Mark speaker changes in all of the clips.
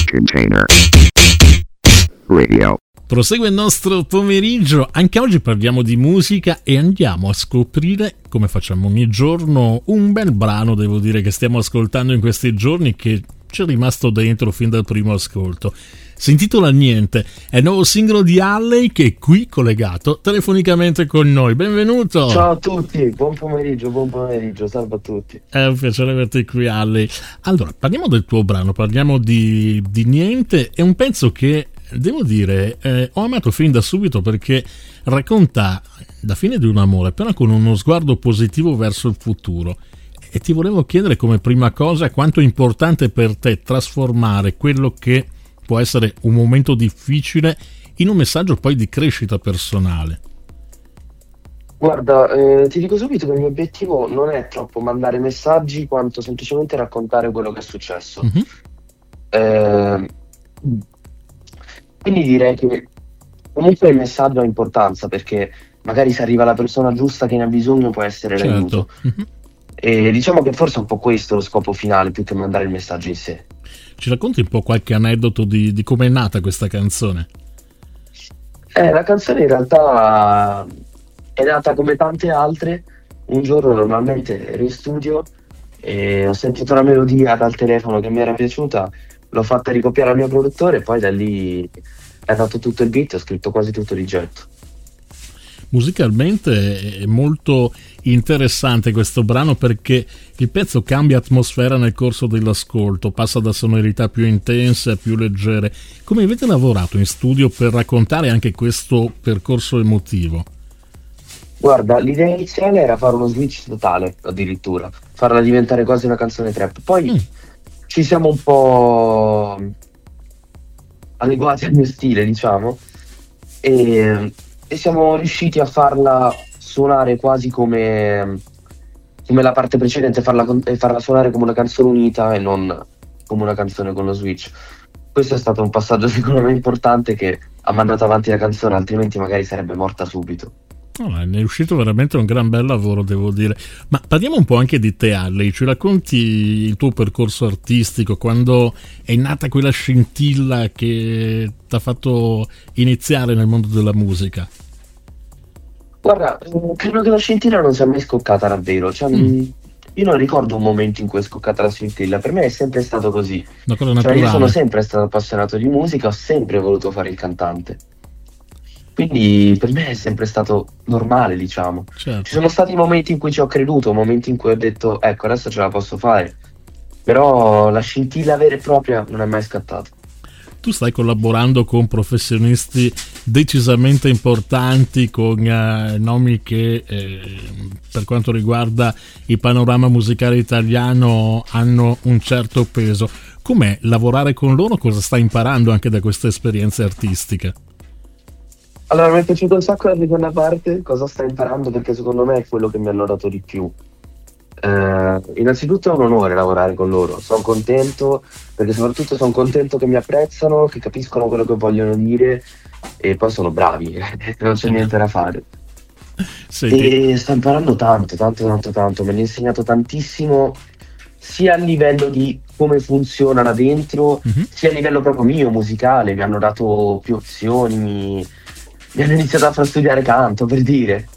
Speaker 1: Container Radio.
Speaker 2: Prosegue il nostro pomeriggio, anche oggi parliamo di musica e andiamo a scoprire, come facciamo ogni giorno, un bel brano, devo dire, che stiamo ascoltando in questi giorni, che ci è rimasto dentro fin dal primo ascolto. Si intitola Niente, è il nuovo singolo di Halley che è qui collegato telefonicamente con noi. Benvenuto!
Speaker 3: Ciao a tutti, buon pomeriggio, salve a tutti.
Speaker 2: È un piacere averti qui, Halley. Allora, parliamo del tuo brano, parliamo di Niente, è un pezzo che, devo dire, ho amato fin da subito perché racconta la fine di un amore, però con uno sguardo positivo verso il futuro. E ti volevo chiedere come prima cosa quanto è importante per te trasformare quello che può essere un momento difficile in un messaggio poi di crescita personale.
Speaker 3: Guarda, ti dico subito che il mio obiettivo non è troppo mandare messaggi quanto semplicemente raccontare quello che è successo. Quindi direi che comunque il messaggio ha importanza, perché magari se arriva la persona giusta che ne ha bisogno può essere l'aiuto. E diciamo che forse è un po' questo lo scopo finale, più che mandare il messaggio in sé.
Speaker 2: Ci racconti un po' qualche aneddoto di come è nata questa canzone?
Speaker 3: La canzone in realtà è nata come tante altre. Un giorno normalmente ero in studio e ho sentito una melodia dal telefono che mi era piaciuta, l'ho fatta ricopiare al mio produttore e poi da lì è nato tutto il beat e ho scritto quasi tutto di getto.
Speaker 2: Musicalmente è molto interessante questo brano perché il pezzo cambia atmosfera nel corso dell'ascolto, passa da sonorità più intense a più leggere. Come avete lavorato in studio per raccontare anche questo percorso emotivo?
Speaker 3: Guarda, l'idea iniziale era fare uno switch totale, addirittura farla diventare quasi una canzone trap, poi ci siamo un po' adeguati al mio stile, diciamo, e siamo riusciti a farla suonare quasi come la parte precedente, farla suonare come una canzone unita e non come una canzone con lo switch. Questo è stato un passaggio secondo me importante che ha mandato avanti la canzone, altrimenti magari sarebbe morta subito.
Speaker 2: Ne è uscito veramente un gran bel lavoro, devo dire. Ma parliamo un po' anche di te, Halley. Ci racconti il tuo percorso artistico, quando è nata quella scintilla che ti ha fatto iniziare nel mondo della musica?
Speaker 3: Guarda, credo che la scintilla non sia mai scoccata davvero. Io non ricordo un momento in cui è scoccata la scintilla. Per me è sempre stato così.
Speaker 2: Una cosa naturale.
Speaker 3: Io sono sempre stato appassionato di musica, ho sempre voluto fare il cantante. Quindi per me è sempre stato normale, diciamo.
Speaker 2: Certo.
Speaker 3: Ci sono stati momenti in cui ci ho creduto, momenti in cui ho detto ecco, adesso ce la posso fare. Però la scintilla vera e propria non è mai scattata.
Speaker 2: Tu stai collaborando con professionisti decisamente importanti, con nomi che per quanto riguarda il panorama musicale italiano hanno un certo peso. Com'è lavorare con loro? Cosa stai imparando anche da queste esperienze artistiche?
Speaker 3: Allora, mi è piaciuta un sacco la seconda parte, cosa stai imparando, perché secondo me è quello che mi hanno dato di più. Innanzitutto è un onore lavorare con loro, sono contento, perché soprattutto sono contento che mi apprezzano, che capiscono quello che vogliono dire e poi sono bravi, non c'è niente da fare.
Speaker 2: Senti.
Speaker 3: E sto imparando tanto, me ne ha insegnato tantissimo, sia a livello di come funziona là dentro, sia a livello proprio mio, musicale, mi hanno dato più opzioni, mi hanno iniziato a far studiare canto, per dire.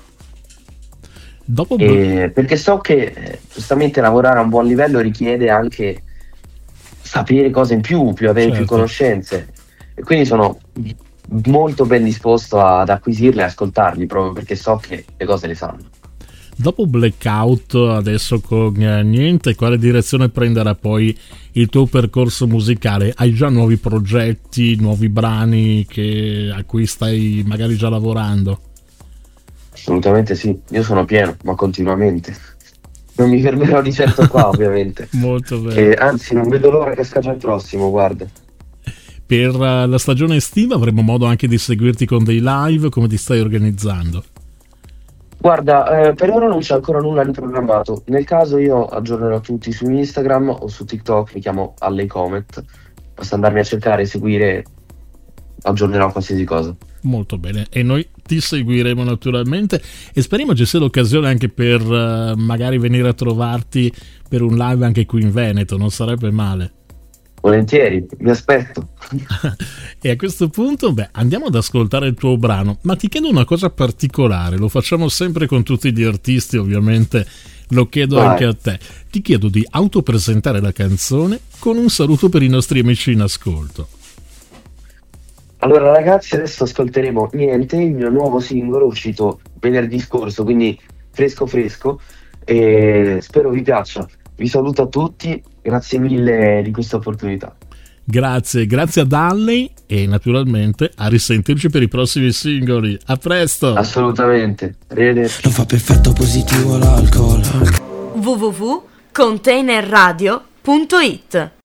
Speaker 3: Perché so che giustamente lavorare a un buon livello richiede anche sapere cose in più avere più conoscenze, e quindi sono molto ben disposto ad acquisirle e ascoltarli, proprio perché so che le cose le sanno.
Speaker 2: Dopo Blackout, adesso con Niente, quale direzione prenderà poi il tuo percorso musicale? Hai già nuovi progetti, nuovi brani a cui stai magari già lavorando?
Speaker 3: Assolutamente sì, io sono pieno, ma continuamente. Non mi fermerò di certo qua, ovviamente.
Speaker 2: Molto bene.
Speaker 3: Anzi, non vedo l'ora che scaccia il prossimo, guarda.
Speaker 2: Per la stagione estiva avremo modo anche di seguirti con dei live, come ti stai organizzando?
Speaker 3: Guarda, per ora non c'è ancora nulla di programmato. Nel caso io aggiornerò tutti su Instagram o su TikTok, mi chiamo Halley Comet. Basta andarmi a cercare, seguire, aggiornerò qualsiasi cosa.
Speaker 2: Molto bene, e noi ti seguiremo naturalmente e speriamo ci sia l'occasione anche per magari venire a trovarti per un live anche qui in Veneto, non sarebbe male.
Speaker 3: Volentieri, mi aspetto.
Speaker 2: E a questo punto, andiamo ad ascoltare il tuo brano, ma ti chiedo una cosa particolare, lo facciamo sempre con tutti gli artisti, ovviamente lo chiedo
Speaker 3: Vai.
Speaker 2: anche a te. Ti chiedo di autopresentare la canzone con un saluto per i nostri amici in ascolto.
Speaker 3: Allora ragazzi, adesso ascolteremo Niente, il mio nuovo singolo uscito venerdì scorso, quindi fresco fresco, e spero vi piaccia. Vi saluto a tutti, grazie mille di questa opportunità.
Speaker 2: Grazie a Dalley e naturalmente a risentirci per i prossimi singoli. A presto!
Speaker 3: Assolutamente, arrivederci.
Speaker 1: Non fa per effetto positivo l'alcol.
Speaker 4: www.containerradio.it